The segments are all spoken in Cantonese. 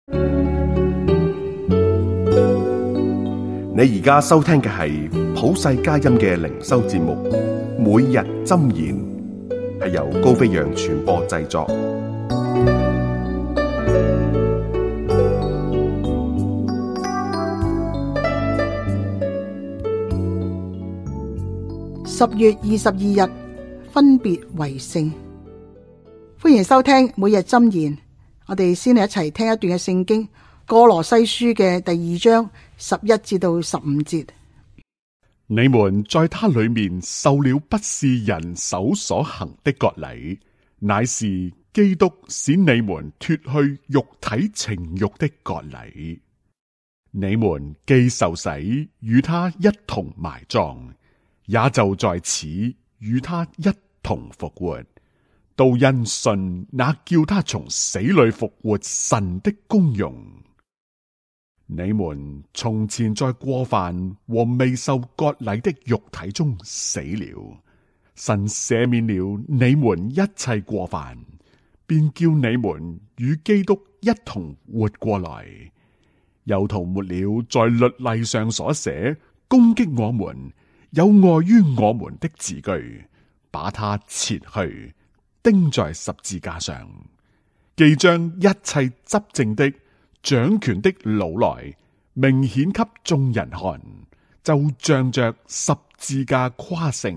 你而家收聽嘅係普世佳音嘅靈修節目，每日箴言，係由高飛揚傳播製作。 10月22日，分別為聖。歡迎收聽每日箴言。我哋先嚟一齊聽一段嘅聖經，歌羅西書嘅第2章11至到15節。 你們在他裏面受了不是人手所行的割禮，乃是基督使你們脫去肉體情慾的割禮。你們既受洗，與他一同埋葬，也就在此與他一同復活，都因信那叫他從死裏復活神的功用。你們從前在過犯和未受割禮的肉體中死了，神赦免了你們一切過犯，便叫你們與基督一同活過來，又塗抹了在律例上所寫攻擊我們有礙於我們的字據，把它切去，釘在十字架上，既將一切執政的掌權的擄來，明顯給眾人看，就仗着十字架誇勝。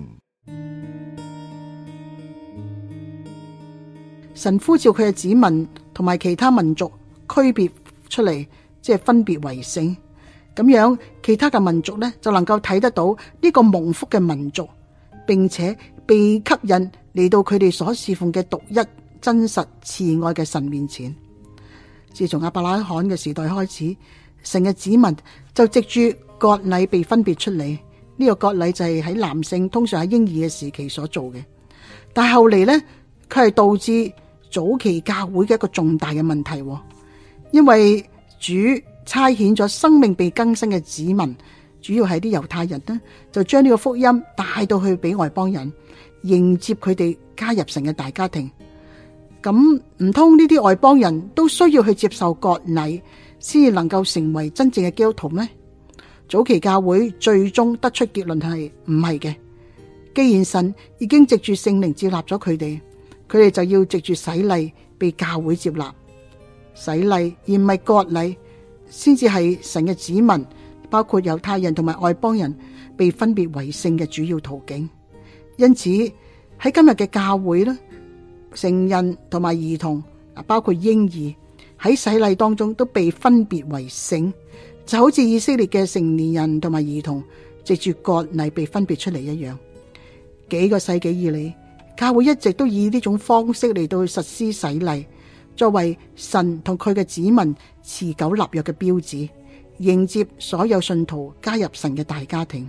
神呼召佢嘅子民同埋其他民族區別出嚟，即係分別為聖。咁樣其他嘅民族呢，就能夠睇得到呢個蒙福嘅民族，並且被吸引嚟到佢哋所侍奉嘅獨一真實慈愛嘅神面前。自從亞伯拉罕嘅時代開始，神嘅子民就藉住割禮被分別出嚟。呢個割禮就係喺男性通常喺嬰兒嘅時期所做嘅，但係後嚟呢，佢係導致早期教會嘅一個重大嘅問題，因為主差遣咗生命被更新嘅子民，主要係啲猶太人呢，就將呢個福音帶到去俾外邦人，迎接佢哋加入神嘅大家庭。咁唔通呢啲外邦人都需要去接受割禮，先至能夠成為真正嘅基督徒咩？早期教會最終得出結論係唔係嘅。既然神已經藉住聖靈接納咗佢哋，佢哋就要藉住洗禮被教會接納。洗禮而唔係割禮，先至係神嘅子民，包括猶太人同埋外邦人被分別為聖嘅主要途徑。因此喺今日嘅教會咧，成人同埋兒童，包括嬰兒喺洗禮當中都被分別為聖，就好似以色列嘅成年人同埋兒童藉住割禮被分別出嚟一樣。幾個世紀以嚟，教會一直都以呢種方式嚟到實施洗禮，作為神同佢嘅子民持久立約嘅標誌，迎接所有信徒加入神嘅大家庭。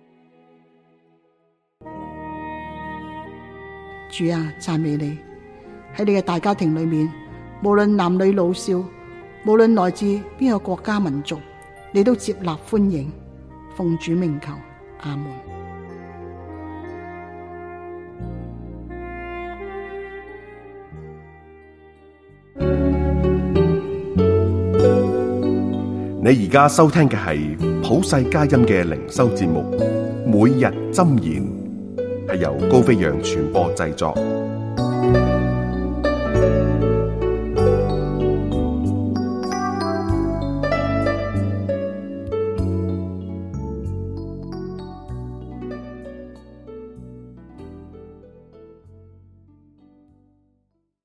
主啊，讚美你，喺你嘅大家庭裏面，無論男女老少，無論來自邊個國家民族，你都接納歡迎。奉主名求，阿門。 你而家收聽嘅係普世佳音嘅靈修節目，每日箴言，係由高飛揚傳播製作。